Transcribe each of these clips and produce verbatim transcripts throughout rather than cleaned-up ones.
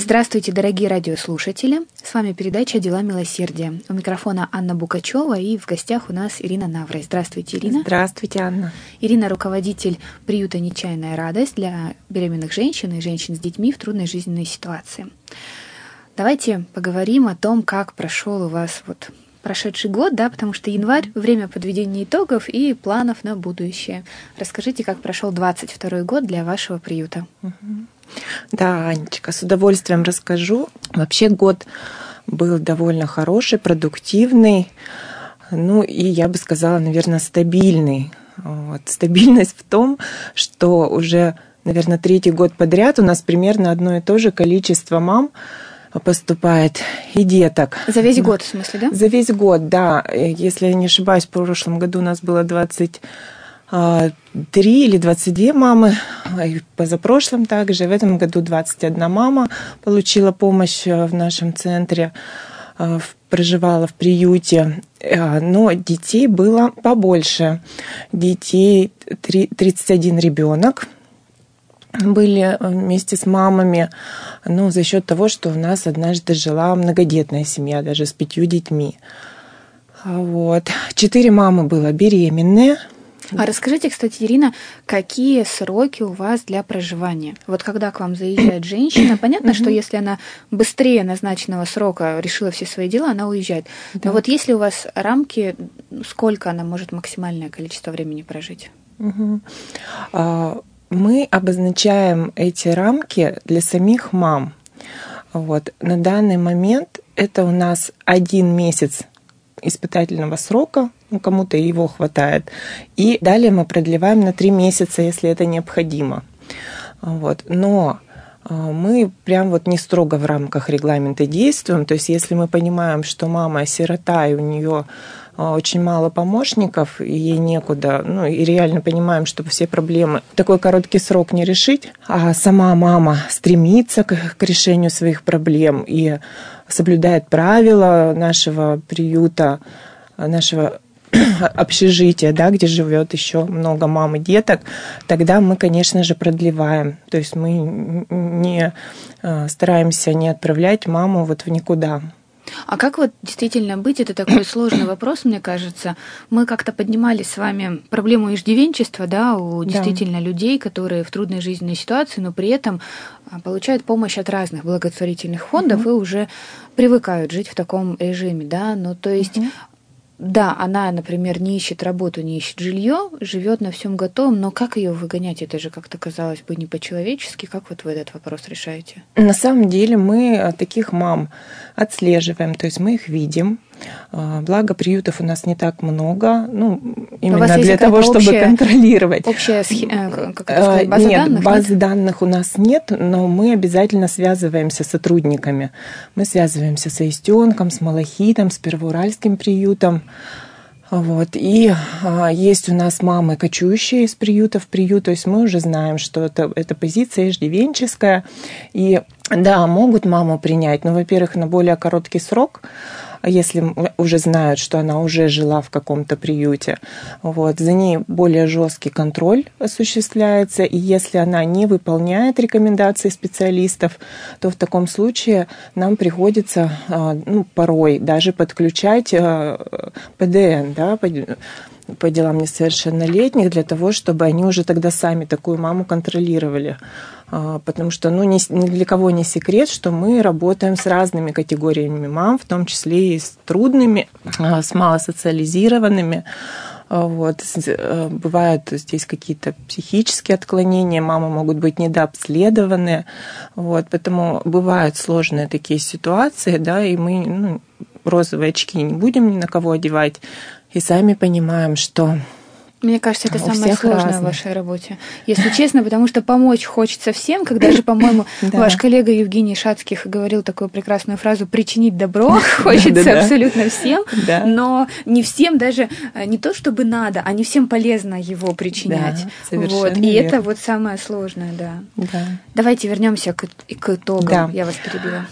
Здравствуйте, дорогие радиослушатели! С вами передача «Дела милосердия». У микрофона Анна Букачева, и в гостях у нас Ирина Наврой. Здравствуйте, Ирина. Здравствуйте, Анна. Ирина – руководитель приюта «Нечаянная радость» для беременных женщин и женщин с детьми в трудной жизненной ситуации. Давайте поговорим о том, как прошел у вас вот прошедший год, да, потому что январь – время подведения итогов и планов на будущее. Расскажите, как прошел двадцать второй год для вашего приюта. Да, Анечка, с удовольствием расскажу. Вообще год был довольно хороший, продуктивный, ну и я бы сказала, наверное, стабильный. Вот. Стабильность в том, что уже, наверное, третий год подряд у нас примерно одно и то же количество мам поступает и деток. За весь год, в смысле, да? За весь год, да. Если я не ошибаюсь, в прошлом году у нас было двадцать три или двадцать две мамы, и позапрошлом также. В этом году двадцать одна мама получила помощь в нашем центре, проживала в приюте, но детей было побольше. Детей тридцать один ребенок были вместе с мамами, ну, за счет того, что у нас однажды жила многодетная семья, даже с пятью детьми. Вот. Четыре мамы было беременные. А расскажите, кстати, Ирина, какие сроки у вас для проживания? Вот когда к вам заезжает женщина, понятно, что если она быстрее назначенного срока решила все свои дела, она уезжает. Но да. Вот есть ли у вас рамки, сколько она может максимальное количество времени прожить? Мы обозначаем эти рамки для самих мам. Вот. На данный момент это у нас один месяц испытательного срока, ну, кому-то его хватает. И далее мы продлеваем на три месяца, если это необходимо. Вот. Но мы прям вот не строго в рамках регламента действуем. То есть если мы понимаем, что мама сирота, и у нее очень мало помощников, и ей некуда, ну и реально понимаем, что все проблемы в такой короткий срок не решить, а сама мама стремится к, к решению своих проблем и соблюдает правила нашего приюта, нашего общежития, да, где живет еще много мам и деток, тогда мы, конечно же, продлеваем. То есть мы не стараемся не отправлять маму вот в никуда. А как вот действительно быть? Это такой сложный вопрос, мне кажется. Мы как-то поднимали с вами проблему иждивенчества, да, у да. действительно людей, которые в трудной жизненной ситуации, но при этом получают помощь от разных благотворительных фондов угу. и уже привыкают жить в таком режиме, да. Ну, то есть, угу. да, она, например, не ищет работу, не ищет жилье, живет на всем готовом, но как ее выгонять? Это же как-то, казалось бы, не по-человечески. Как вот вы этот вопрос решаете? На самом деле мы таких мам отслеживаем, то есть мы их видим. Благо, приютов у нас не так много, ну, именно для того, чтобы общая, контролировать. Общая схема, как это сказать, база нет, данных? Базы нет? данных у нас нет, но мы обязательно связываемся с сотрудниками. Мы связываемся с Аистенком, с Малахитом, с Первоуральским приютом. Вот. И а, есть у нас мамы, кочующие из приюта в приют, то есть мы уже знаем, что это, это позиция иждивенческая. И да, могут маму принять, но, во-первых, на более короткий срок, если уже знают, что она уже жила в каком-то приюте. Вот. За ней более жесткий контроль осуществляется, и если она не выполняет рекомендации специалистов, то в таком случае нам приходится, ну, порой даже подключать Пэ Дэ Эн, да, по делам несовершеннолетних, для того, чтобы они уже тогда сами такую маму контролировали. Потому что, ну, ни, ни для кого не секрет, что мы работаем с разными категориями мам, в том числе и с трудными, с малосоциализированными. Вот. Бывают здесь какие-то психические отклонения, мамы могут быть недообследованы. Вот. Поэтому бывают сложные такие ситуации, да, и мы, ну, розовые очки не будем ни на кого одевать, и сами понимаем, что... Мне кажется, это самое сложное разные. в вашей работе. Если честно, потому что помочь хочется всем. Когда же, по-моему, ваш коллега Евгений Шацких говорил такую прекрасную фразу «причинить добро» хочется абсолютно всем, но не всем даже, не то чтобы надо, а не всем полезно его причинять. Вот. И это вот самое сложное, да. Давайте вернемся к итогам. Я вас перебила.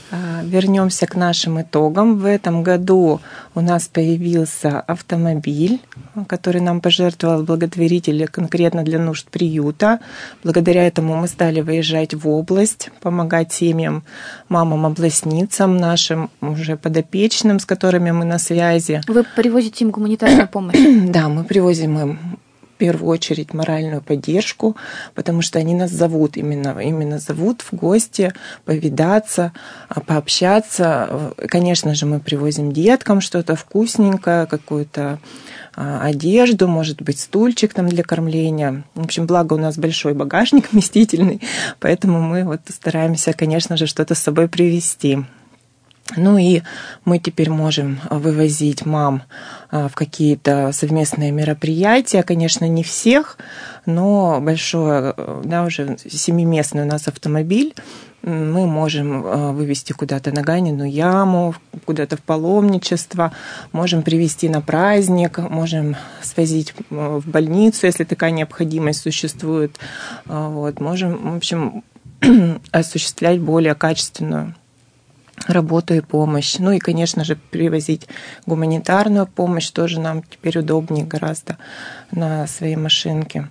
вернемся к нашим итогам. В этом году у нас появился автомобиль, который нам пожертвовал благотворитель конкретно для нужд приюта. Благодаря этому мы стали выезжать в область, помогать семьям, мамам-областницам, нашим уже подопечным, с которыми мы на связи. Вы привозите им гуманитарную помощь? Да, мы привозим им в первую очередь моральную поддержку, потому что они нас зовут, именно, именно зовут в гости, повидаться, пообщаться. Конечно же, мы привозим деткам что-то вкусненькое, какую-то одежду, может быть, стульчик там для кормления. В общем, благо у нас большой багажник вместительный, поэтому мы вот стараемся, конечно же, что-то с собой привезти. Ну и мы теперь можем вывозить мам в какие-то совместные мероприятия. Конечно, не всех, но большой, да, уже семиместный у нас автомобиль. Мы можем вывести куда-то на Ганину яму, куда-то в паломничество, можем привезти на праздник, можем свозить в больницу, если такая необходимость существует. Вот, можем, в общем, осуществлять более качественную работу и помощь. Ну и, конечно же, привозить гуманитарную помощь тоже нам теперь удобнее гораздо на своей машинке.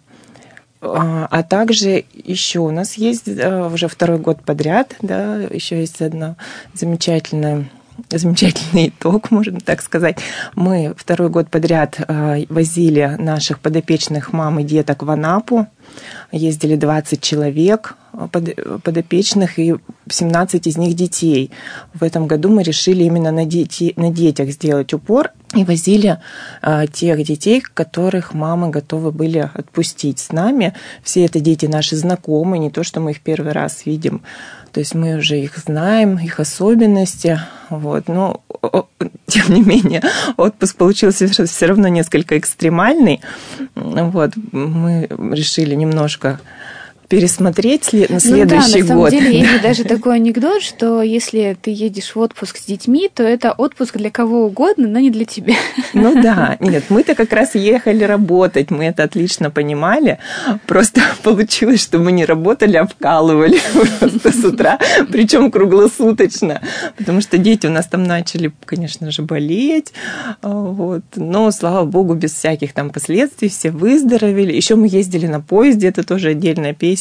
А также еще у нас есть уже второй год подряд, да, еще есть одно замечательное замечательный итог, можно так сказать. Мы второй год подряд возили наших подопечных мам и деток в Анапу. Ездили двадцать человек подопечных и семнадцать из них детей. В этом году мы решили именно на, дети, на детях сделать упор и возили а, тех детей, которых мамы готовы были отпустить с нами. Все это дети наши знакомые, не то, что мы их первый раз видим. То есть мы уже их знаем, их особенности. Вот. Но, тем не менее, отпуск получился все равно несколько экстремальный. Вот. Мы решили немножко пересмотреть на следующий ну, да, на год. самом деле, есть даже такой анекдот, что если ты едешь в отпуск с детьми, то это отпуск для кого угодно, но не для тебя. Ну да, нет, мы-то как раз ехали работать, мы это отлично понимали, просто получилось, что мы не работали, а вкалывали просто с утра, причем круглосуточно, потому что дети у нас там начали, конечно же, болеть, вот. Но, слава богу, без всяких там последствий, все выздоровели. Еще мы ездили на поезде, это тоже отдельная песня.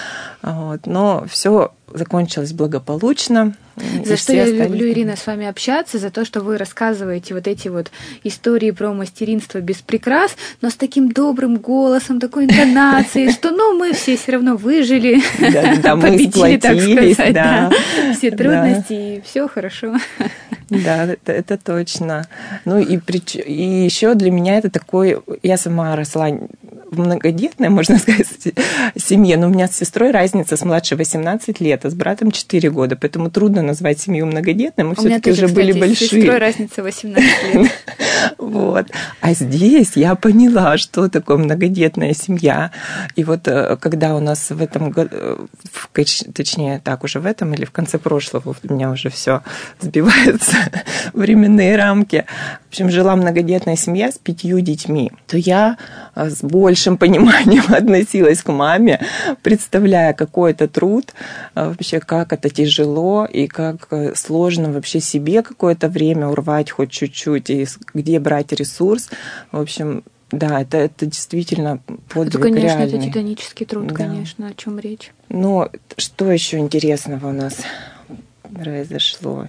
Вот. Но все закончилось благополучно. За что я люблю, Ирина, с вами общаться, за то, что вы рассказываете вот эти вот истории про мастеринство без прикрас, но с таким добрым голосом, такой интонацией, что ну мы все все равно выжили, победили, так сказать, да, все трудности, и все хорошо. Да, это, это точно. Ну и, прич... и еще для меня это такой... Я сама росла в многодетной, можно сказать, семье, но у меня с сестрой разница с младшей восемнадцать лет, а с братом четыре года, поэтому трудно назвать семью многодетной, мы все-таки уже были большие. У меня тоже, кстати, с сестрой разница восемнадцать лет. Вот. А здесь я поняла, что такое многодетная семья. И вот когда у нас в этом году, точнее, так уже в этом или в конце прошлого, у меня уже все сбиваются временные рамки. В общем, жила многодетная семья с пятью детьми. То я с большим пониманием относилась к маме, представляя, какой это труд, вообще, как это тяжело и как сложно вообще себе какое-то время урвать хоть чуть-чуть, и где брать ресурс. В общем, да, это, это действительно подвиг реальный. Это, конечно, реальный. это титанический труд, да. Конечно, о чем речь. Но что еще интересного у нас произошло?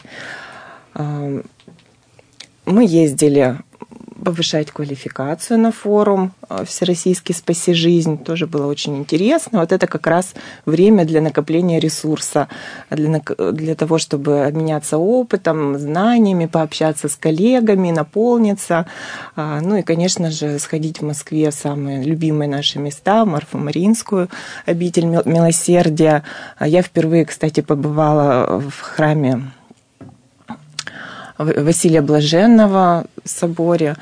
Мы ездили повышать квалификацию на форум «Всероссийский спаси жизнь». Тоже было очень интересно. Вот это как раз время для накопления ресурса, для, для того, чтобы обменяться опытом, знаниями, пообщаться с коллегами, наполниться. Ну и, конечно же, сходить в Москве в самые любимые наши места, Марфо-Мариинскую обитель милосердия. Я впервые, кстати, побывала в храме Василия Блаженного в соборе.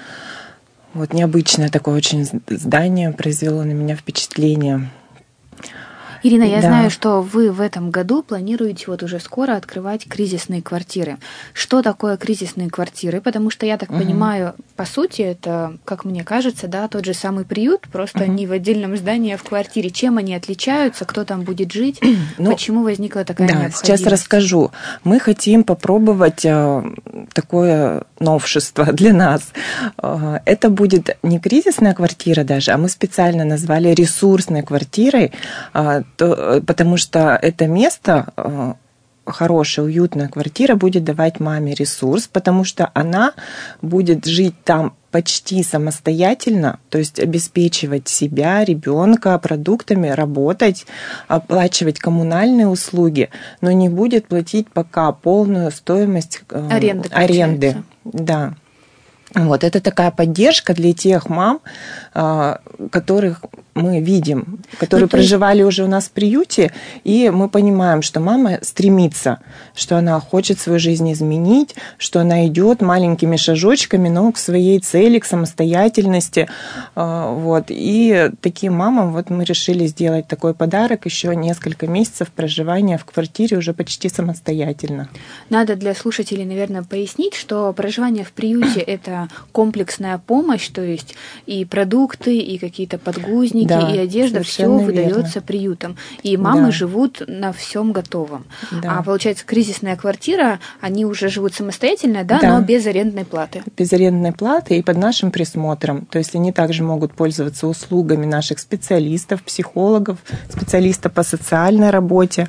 Вот необычное такое очень здание произвело на меня впечатление. Ирина, я да. знаю, что вы в этом году планируете вот уже скоро открывать кризисные квартиры. Что такое кризисные квартиры? Потому что я так угу. понимаю, по сути, это, как мне кажется, да, тот же самый приют, просто угу. не в отдельном здании, а в квартире. Чем они отличаются? Кто там будет жить? Ну, почему возникла такая да, необходимость? Сейчас расскажу. Мы хотим попробовать такое новшество для нас. Это будет не кризисная квартира даже, а мы специально назвали ресурсной квартирой, потому что это место, хорошая, уютная квартира, будет давать маме ресурс, потому что она будет жить там почти самостоятельно, то есть обеспечивать себя, ребенка продуктами, работать, оплачивать коммунальные услуги, но не будет платить пока полную стоимость аренды. аренды. Да. Вот, это такая поддержка для тех мам, которых мы видим, которые ну, проживали есть... уже у нас в приюте, и мы понимаем, что мама стремится, что она хочет свою жизнь изменить, что она идет маленькими шажочками, но к своей цели, к самостоятельности. Вот. И таким мамам вот мы решили сделать такой подарок, еще несколько месяцев проживания в квартире уже почти самостоятельно. Надо для слушателей, наверное, пояснить, что проживание в приюте – это комплексная помощь, то есть и продукты, и какие-то подгузники, да, и одежда, все выдается приютом. И мамы да. живут на всем готовом. Да. А получается, кризисная квартира, они уже живут самостоятельно, да, да, но без арендной платы. Без арендной платы и под нашим присмотром. То есть они также могут пользоваться услугами наших специалистов, психологов, специалистов по социальной работе.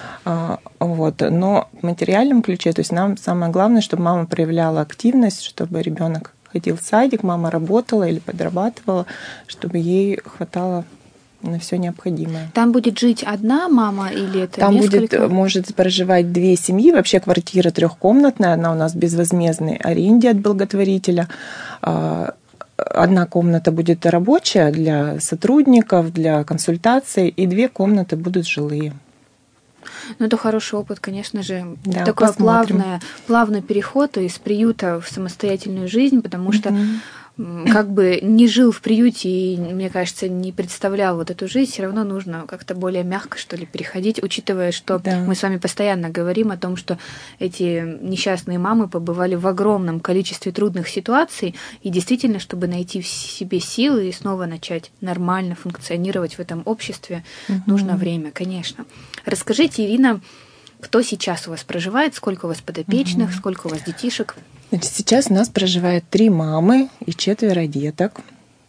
Вот. Но в материальном ключе, то есть нам самое главное, чтобы мама проявляла активность, чтобы ребенок ходил в садик, мама работала или подрабатывала, чтобы ей хватало на все необходимое. Там будет жить одна мама или это Там несколько? будет, может проживать две семьи. Вообще квартира трехкомнатная, она у нас в безвозмездной аренде от благотворителя. Одна комната будет рабочая для сотрудников, для консультаций, и две комнаты будут жилые. Ну, это хороший опыт, конечно же. Да, такой плавный, плавный переход из приюта в самостоятельную жизнь, потому что mm-hmm. как бы не жил в приюте и, мне кажется, не представлял вот эту жизнь, все равно нужно как-то более мягко, что ли, переходить, учитывая, что да. мы с вами постоянно говорим о том, что эти несчастные мамы побывали в огромном количестве трудных ситуаций, и действительно, чтобы найти в себе силы и снова начать нормально функционировать в этом обществе, mm-hmm. нужно время, конечно. Расскажите, Ирина, кто сейчас у вас проживает, сколько у вас подопечных, mm-hmm. сколько у вас детишек? Значит, сейчас у нас проживает три мамы и четверо деток.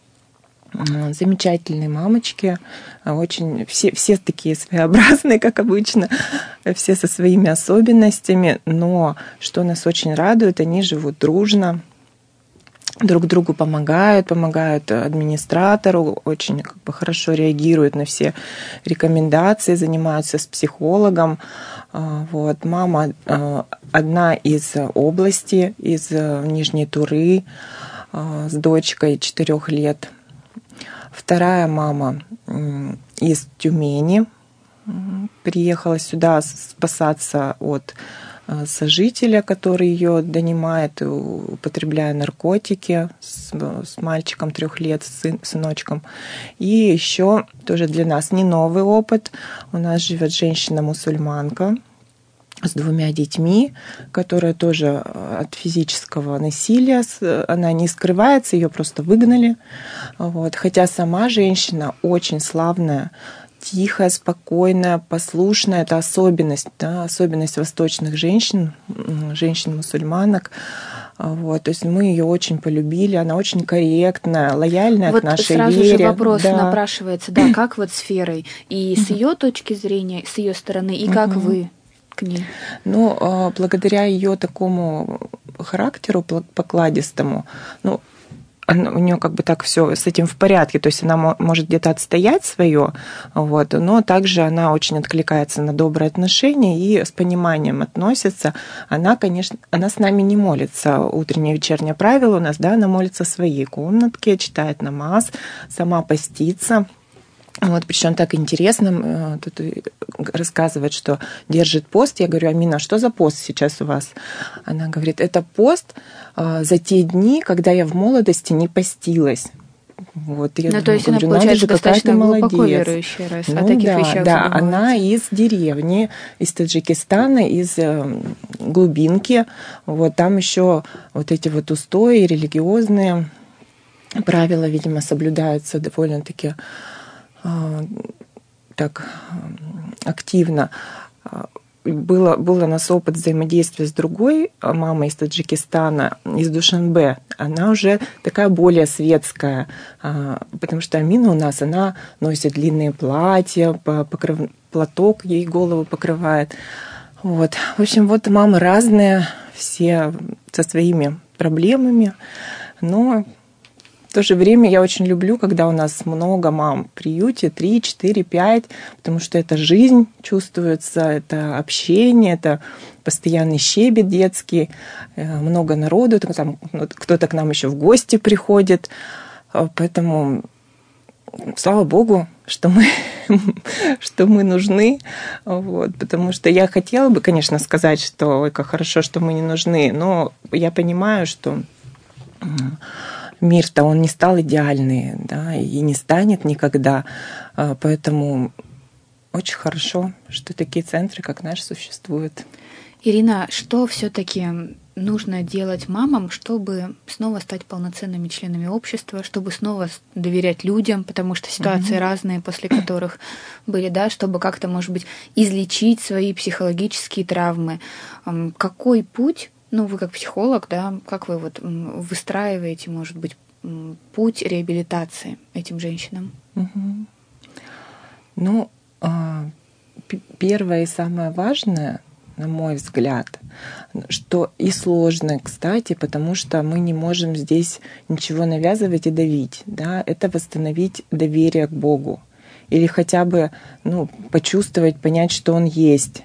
Замечательные мамочки, очень, все, все такие своеобразные, как обычно, все со своими особенностями, но что нас очень радует, они живут дружно, друг другу помогают, помогают администратору, очень как бы хорошо реагируют на все рекомендации, занимаются с психологом. Вот. Мама одна из области, из Нижней Туры, с дочкой четырех лет. Вторая мама из Тюмени приехала сюда спасаться от сожителя, который ее донимает, употребляя наркотики, с, с мальчиком трех лет, сын, сыночком. И еще тоже для нас не новый опыт. У нас живет женщина-мусульманка с двумя детьми, которая тоже от физического насилия, она не скрывается, ее просто выгнали. Вот. Хотя сама женщина очень славная, тихая, спокойная, послушная. Это особенность, да, особенность восточных женщин, женщин-мусульманок. Вот, то есть мы ее очень полюбили, она очень корректная, лояльная вот к нашей сразу вере. Сразу же вопрос да. напрашивается, да, как вот с Верой, и с ее точки зрения, с ее стороны, и как uh-huh. вы к ней? Ну, благодаря ее такому характеру покладистому, ну, у нее как бы так все с этим в порядке, то есть она может где-то отстоять свое, вот, но также она очень откликается на добрые отношения и с пониманием относится. Она, конечно, она с нами не молится утреннее и вечернее правило у нас, да, она молится в своей комнатке, читает намаз, сама постится. Вот, причем так интересно, тут рассказывает, что держит пост. Я говорю: Амина, что за пост сейчас у вас? Она говорит: это пост за те дни, когда я в молодости не постилась. Вот, я ну, думаю, то есть говорю, она, получается, же, достаточно глубоко молодец. верующая, раз Ну, о таких да, вещах да, задумывается. она из деревни, из Таджикистана, из глубинки. Вот там еще вот эти вот устои религиозные правила, видимо, соблюдаются довольно-таки э, так активно. Было, был у нас опыт взаимодействия с другой мамой из Таджикистана, из Душанбе. Она уже такая более светская, потому что Амина у нас, она носит длинные платья, покрыв... платок ей голову покрывает. Вот. В общем, вот мамы разные, все со своими проблемами, но в то же время я очень люблю, когда у нас много мам в приюте, три, четыре, пять, потому что это жизнь чувствуется, это общение, это постоянный щебет детский, много народу, там кто-то к нам еще в гости приходит, поэтому слава Богу, что мы, что мы нужны, вот, потому что я хотела бы, конечно, сказать, что ой, как хорошо, что мы не нужны, но я понимаю, что мир-то он не стал идеальный, да, и не станет никогда, поэтому очень хорошо, что такие центры, как наш, существуют. Ирина, что все-таки нужно делать мамам, чтобы снова стать полноценными членами общества, чтобы снова доверять людям, потому что ситуации mm-hmm. разные, после которых были, да, чтобы как-то, может быть, излечить свои психологические травмы. Какой путь? Ну, вы как психолог, да, как вы вот выстраиваете, может быть, путь реабилитации этим женщинам? Угу. Ну, первое и самое важное, на мой взгляд, что и сложно, кстати, потому что мы не можем здесь ничего навязывать и давить, да, это восстановить доверие к Богу или хотя бы, ну, почувствовать, понять, что Он есть,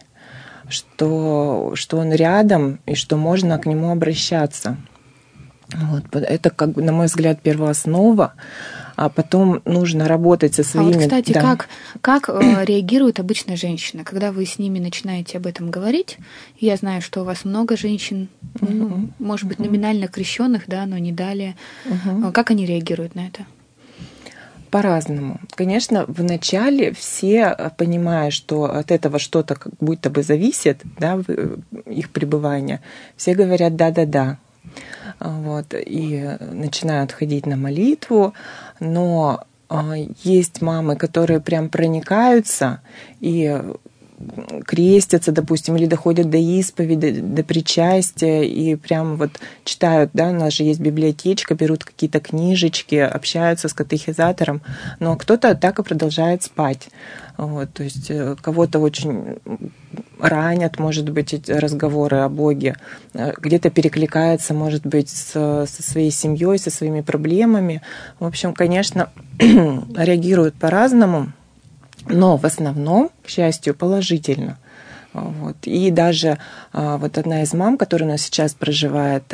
что, что Он рядом и что можно к Нему обращаться. Вот. Это, как бы, на мой взгляд, первооснова. А потом нужно работать со своими... А вот, кстати, да. как, как э, реагируют обычно женщины, когда вы с ними начинаете об этом говорить? Я знаю, что у вас много женщин, uh-huh. ну, может быть, номинально крещенных, да, но не далее. Uh-huh. Как они реагируют на это? По-разному. Конечно, вначале все, понимая, что от этого что-то как будто бы зависит, да, их пребывание, все говорят «да-да-да». Вот, и начинают ходить на молитву, но есть мамы, которые прям проникаются и крестятся, допустим, или доходят до исповеди, до причастия, и прям вот читают, да, у нас же есть библиотечка, берут какие-то книжечки, общаются с катехизатором, но кто-то так и продолжает спать. Вот, то есть кого-то очень ранят, может быть, эти разговоры о Боге, где-то перекликается, может быть, со, со своей семьей, со своими проблемами. В общем, конечно, реагируют по-разному, но в основном, к счастью, положительно. Вот. И даже вот одна из мам, которая у нас сейчас проживает,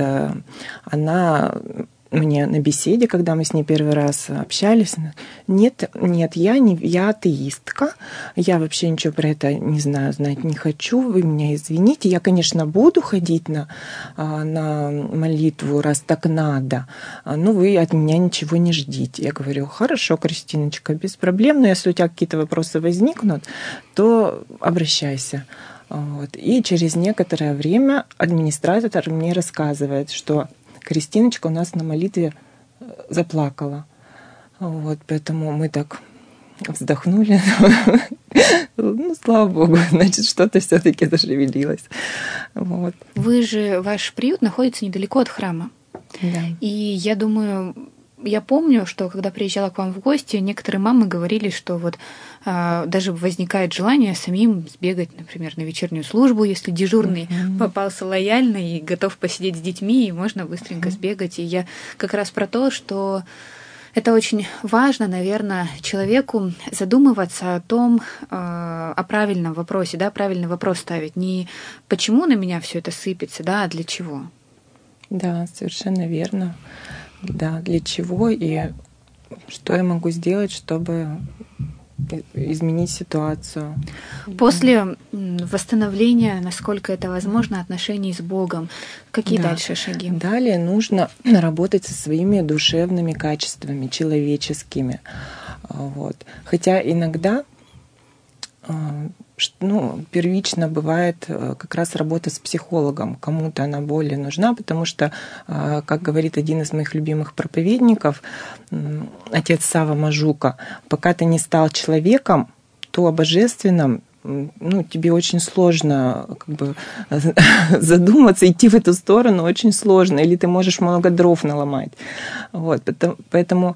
она мне на беседе, когда мы с ней первый раз общались, нет, нет, я не, я атеистка, я вообще ничего про это не знаю, знать не хочу, вы меня извините, я, конечно, буду ходить на, на молитву, раз так надо, но вы от меня ничего не ждите. Я говорю, хорошо, Кристиночка, без проблем, но если у тебя какие-то вопросы возникнут, то обращайся. Вот. И через некоторое время администратор мне рассказывает, что Кристиночка у нас на молитве заплакала. Вот, поэтому мы так вздохнули. Ну, слава Богу, значит, что-то все-таки зашевелилось. Вот. Вы же, ваш приют находится недалеко от храма. Да. И я думаю, я помню, что когда приезжала к вам в гости, некоторые мамы говорили, что вот а, даже возникает желание самим сбегать, например, на вечернюю службу, если дежурный uh-huh. попался лояльно и готов посидеть с детьми, и можно быстренько uh-huh. сбегать. И я как раз про то, что это очень важно, наверное, человеку задумываться о том, о правильном вопросе, да, правильный вопрос ставить. Не почему на меня все это сыпется, да, а для чего. Да, совершенно верно. Да, для чего и что я могу сделать, чтобы изменить ситуацию. После восстановления, насколько это возможно, отношений с Богом, какие да. дальше шаги? Далее нужно работать со своими душевными качествами, человеческими. Вот. Хотя иногда ну, первично бывает как раз работа с психологом. Кому-то она более нужна, потому что, как говорит один из моих любимых проповедников, отец Сава Мажука, пока ты не стал человеком, то о божественном ну, тебе очень сложно как бы задуматься, идти в эту сторону очень сложно, или ты можешь много дров наломать. Вот, поэтому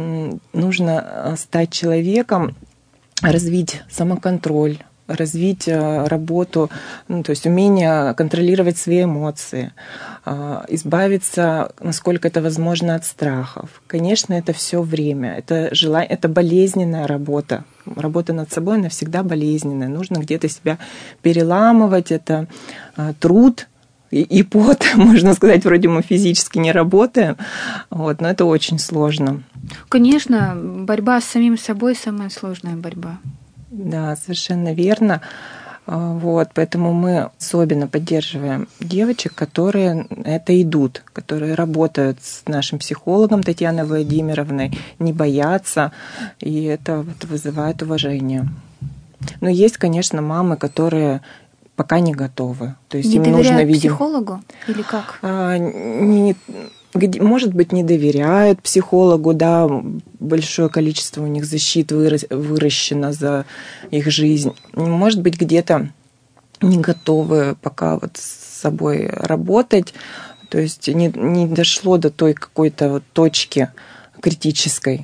нужно стать человеком, развить самоконтроль, развить работу, ну, то есть умение контролировать свои эмоции, избавиться, насколько это возможно, от страхов. Конечно, это все время, это, желание, это болезненная работа. Работа над собой, она всегда болезненная. Нужно где-то себя переламывать, это труд и, и пот, можно сказать, вроде мы физически не работаем, вот, но это очень сложно. Конечно, борьба с самим собой – самая сложная борьба. Да, совершенно верно. Вот, поэтому мы особенно поддерживаем девочек, которые это идут, которые работают с нашим психологом Татьяной Владимировной, не боятся, и это вот вызывает уважение. Но есть, конечно, мамы, которые пока не готовы. То есть не им доверяют нужно, видимо, психологу или как? А, не, может быть, не доверяют психологу, да, большое количество у них защит выращено за их жизнь. Может быть, где-то не готовы пока вот с собой работать, то есть не, не дошло до той какой-то вот точки критической.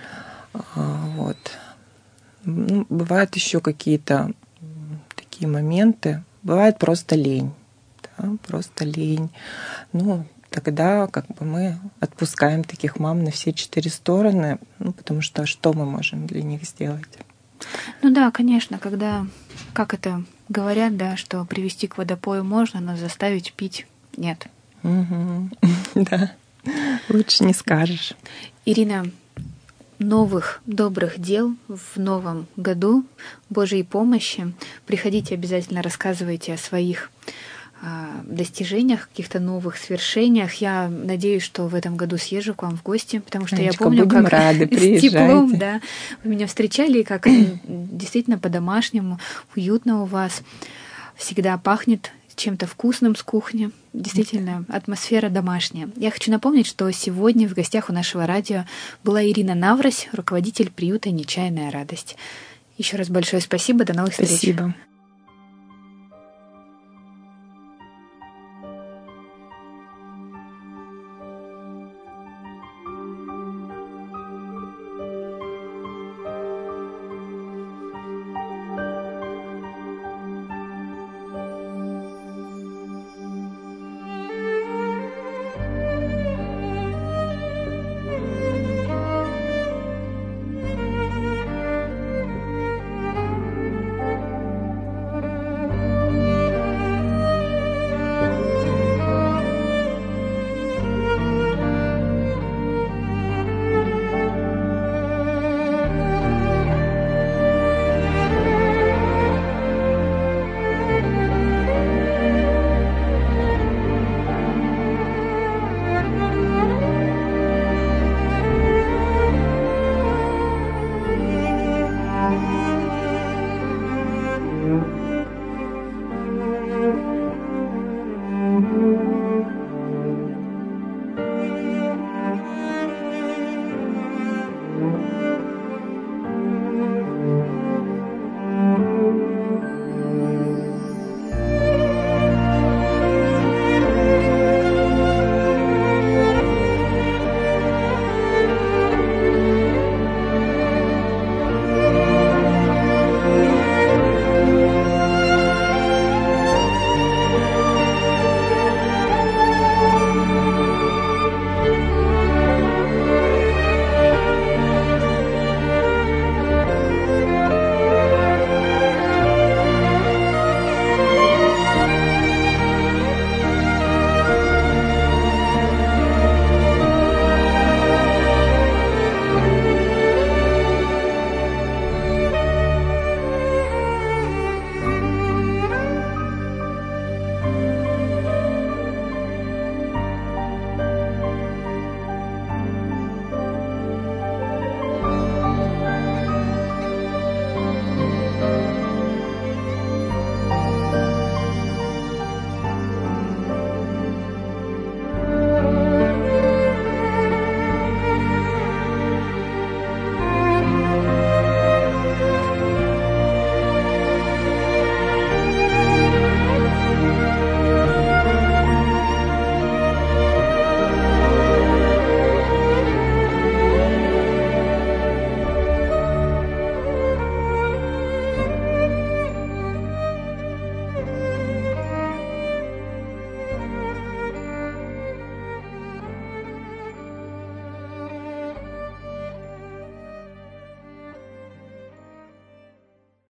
Вот. Ну, бывают еще какие-то такие моменты, бывает просто лень, да, просто лень. Ну, тогда как бы мы отпускаем таких мам на все четыре стороны, ну, потому что что мы можем для них сделать? Ну да, конечно, когда, как это говорят, да, что привести к водопою можно, но заставить пить нет. Угу. Да, лучше не скажешь. Ирина, новых добрых дел в новом году, Божьей помощи. Приходите обязательно, рассказывайте о своих достижениях, каких-то новых свершениях. Я надеюсь, что в этом году съезжу к вам в гости, потому что Анечка, я помню, будем как рады, с теплом, да, вы меня встречали, как действительно по-домашнему, уютно у вас. Всегда пахнет чем-то вкусным с кухни. Действительно, атмосфера домашняя. Я хочу напомнить, что сегодня в гостях у нашего радио была Ирина Наврось, руководитель приюта «Нечаянная радость». Еще раз большое спасибо. До новых встреч. Спасибо.